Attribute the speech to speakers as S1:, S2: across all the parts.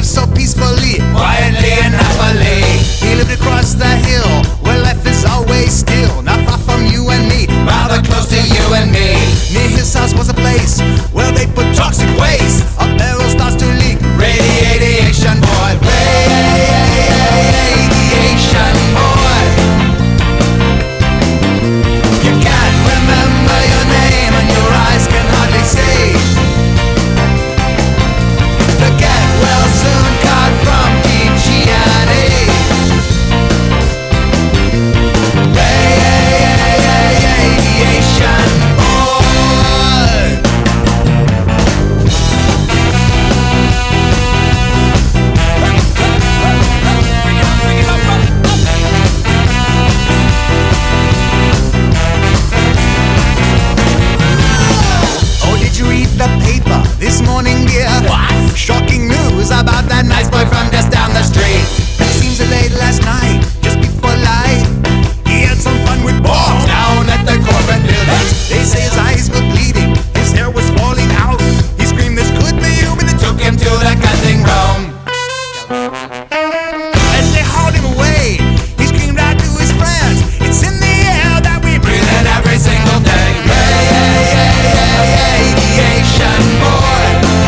S1: lived so peacefully,
S2: quietly and happily.
S1: He lived across the hill where life is always still, not far from you and me,
S2: Rather close to you and me.
S1: near his house was a place where they put toxic waste. A barrel starts to leak,
S2: Radiation boy, radiation boy.
S1: you can't remember your name and your eyes can hardly see. The get well soon card from PG&E. Radiation boy. Oh, did you read the paper this morning, dear?
S2: What?
S1: Shocking news about that nice boy from just down the street. It seems late last night, just before light, he had some fun with Bob down at the corporate building. They say his eyes were bleeding, his hair was falling out. He screamed, "This could be you," but they took him to the cutting room. As they hauled him away, he screamed out to his friends, "It's in the air that we breathe in every single day." Radiation boy.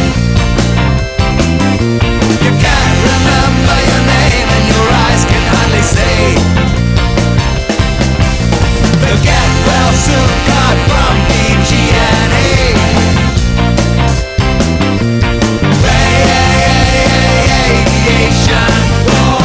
S1: You can't remember your name and your eyes can hardly see. The get well soon card from PG&E. Radiation boy.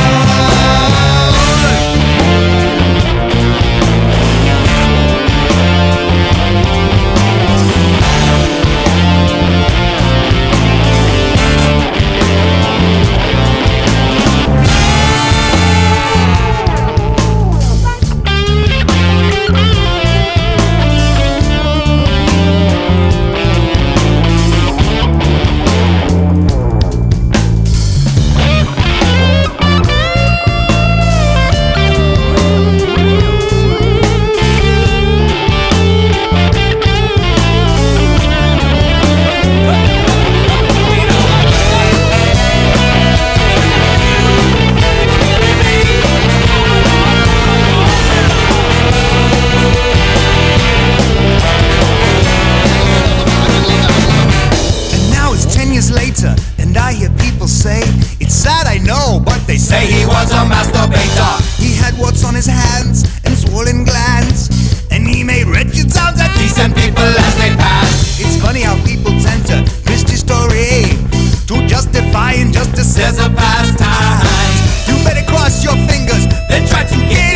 S1: Later, and I hear people say, it's sad I know, but they
S2: Say he was a masturbator.
S1: he had warts on his hands and swollen glands, and he made wretched sounds at
S2: Decent people as they pass.
S1: It's funny how people tend to twist his story to justify injustices
S2: There's a
S1: of
S2: past time.
S1: You better cross your fingers, then try to get